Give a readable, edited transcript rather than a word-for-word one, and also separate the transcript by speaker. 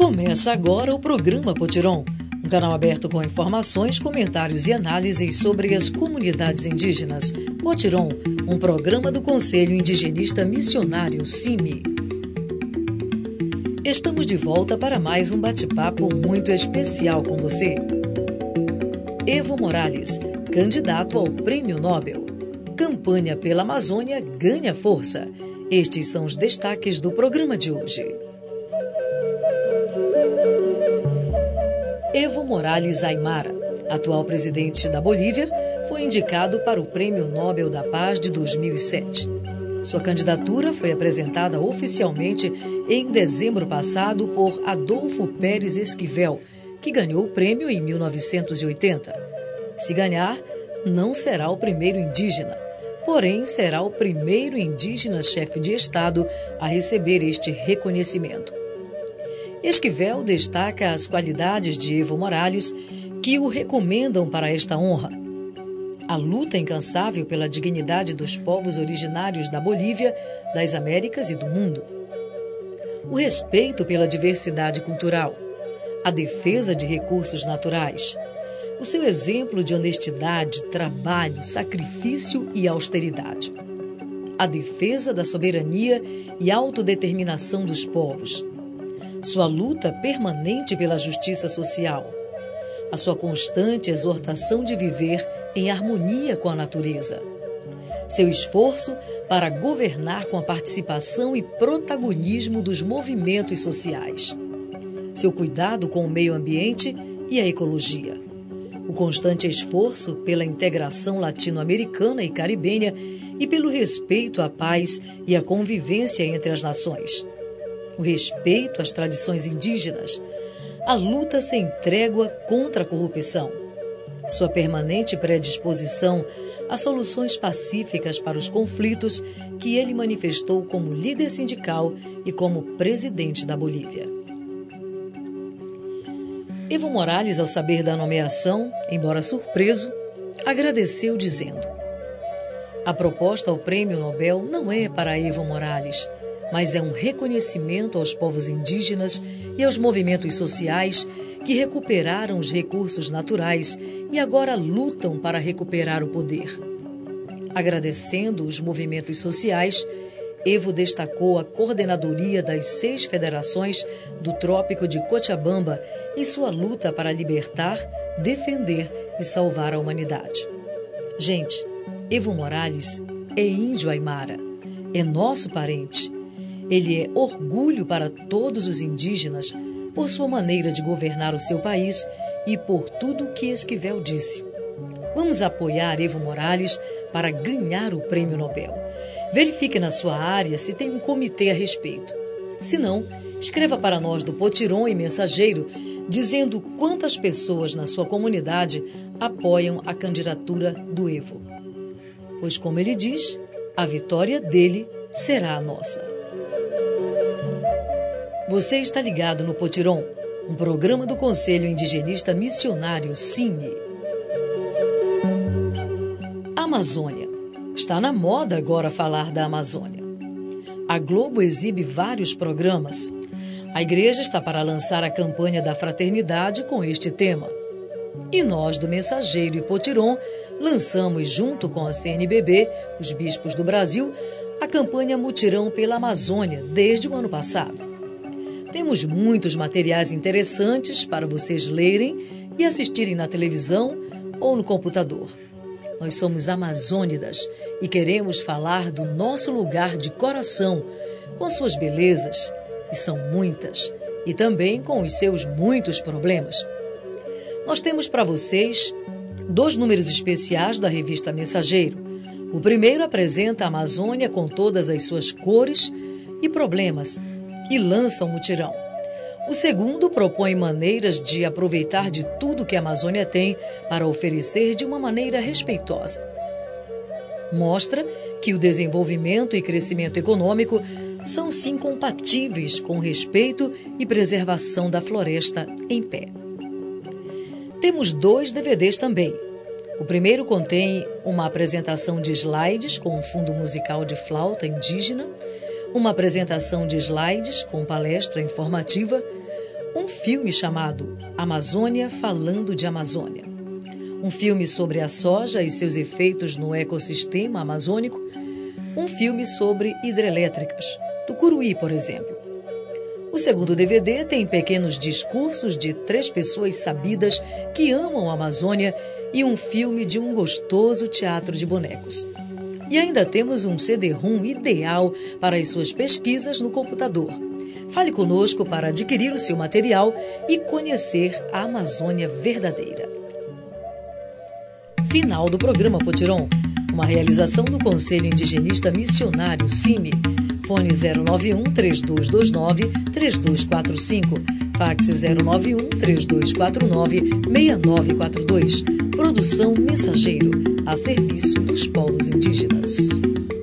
Speaker 1: Começa agora o programa Potiron, um canal aberto com informações, comentários e análises sobre as comunidades indígenas. Potiron, um programa do Conselho Indigenista Missionário CIMI. Estamos de volta para mais um bate-papo muito especial com você. Evo Morales, candidato ao Prêmio Nobel. Campanha pela Amazônia ganha força. Estes são os destaques do programa de hoje. Evo Morales Aymara, atual presidente da Bolívia, foi indicado para o Prêmio Nobel da Paz de 2007. Sua candidatura foi apresentada oficialmente em dezembro passado por Adolfo Pérez Esquivel, que ganhou o prêmio em 1980. Se ganhar, não será o primeiro indígena, porém será o primeiro indígena chefe de Estado a receber este reconhecimento. Esquivel destaca as qualidades de Evo Morales que o recomendam para esta honra. A luta incansável pela dignidade dos povos originários da Bolívia, das Américas e do mundo. O respeito pela diversidade cultural. A defesa de recursos naturais. O seu exemplo de honestidade, trabalho, sacrifício e austeridade. A defesa da soberania e autodeterminação dos povos. Sua luta permanente pela justiça social. A sua constante exortação de viver em harmonia com a natureza. Seu esforço para governar com a participação e protagonismo dos movimentos sociais. Seu cuidado com o meio ambiente e a ecologia. O constante esforço pela integração latino-americana e caribenha e pelo respeito à paz e à convivência entre as nações. O respeito às tradições indígenas, a luta sem trégua contra a corrupção, sua permanente predisposição a soluções pacíficas para os conflitos que ele manifestou como líder sindical e como presidente da Bolívia. Evo Morales, ao saber da nomeação, embora surpreso, agradeceu dizendo: "A proposta ao Prêmio Nobel não é para Evo Morales, mas é um reconhecimento aos povos indígenas e aos movimentos sociais que recuperaram os recursos naturais e agora lutam para recuperar o poder." Agradecendo os movimentos sociais, Evo destacou a coordenadoria das 6 federações do Trópico de Cochabamba em sua luta para libertar, defender e salvar a humanidade. Gente, Evo Morales é índio aimara, é nosso parente. Ele é orgulho para todos os indígenas por sua maneira de governar o seu país e por tudo o que Esquivel disse. Vamos apoiar Evo Morales para ganhar o Prêmio Nobel. Verifique na sua área se tem um comitê a respeito. Se não, escreva para nós do Potiron e Mensageiro dizendo quantas pessoas na sua comunidade apoiam a candidatura do Evo. Pois, como ele diz, a vitória dele será a nossa. Você está ligado no Potiron, um programa do Conselho Indigenista Missionário CIMI. Amazônia. Está na moda agora falar da Amazônia. A Globo exibe vários programas. A igreja está para lançar a campanha da fraternidade com este tema. E nós, do Mensageiro e Potiron, lançamos, junto com a CNBB, os bispos do Brasil, a campanha Mutirão pela Amazônia desde o ano passado. Temos muitos materiais interessantes para vocês lerem e assistirem na televisão ou no computador. Nós somos amazônidas e queremos falar do nosso lugar de coração, com suas belezas, e são muitas, e também com os seus muitos problemas. Nós temos para vocês 2 números especiais da revista Mensageiro. O primeiro apresenta a Amazônia com todas as suas cores e problemas, e lança um mutirão. O segundo propõe maneiras de aproveitar de tudo que a Amazônia tem para oferecer de uma maneira respeitosa. Mostra que o desenvolvimento e crescimento econômico são sim compatíveis com respeito e preservação da floresta em pé. Temos 2 DVDs também. O primeiro contém uma apresentação de slides com um fundo musical de flauta indígena, uma apresentação de slides com palestra informativa, um filme chamado Amazônia Falando de Amazônia. Um filme sobre a soja e seus efeitos no ecossistema amazônico. Um filme sobre hidrelétricas, do Curuí, por exemplo. O segundo DVD tem pequenos discursos de 3 pessoas sabidas que amam a Amazônia e um filme de um gostoso teatro de bonecos. E ainda temos um CD-ROM ideal para as suas pesquisas no computador. Fale conosco para adquirir o seu material e conhecer a Amazônia verdadeira. Final do programa Potiron, uma realização do Conselho Indigenista Missionário CIMI. Fone 091-3229-3245, fax 091-3249-6942. Produção Mensageiro, a serviço dos povos indígenas.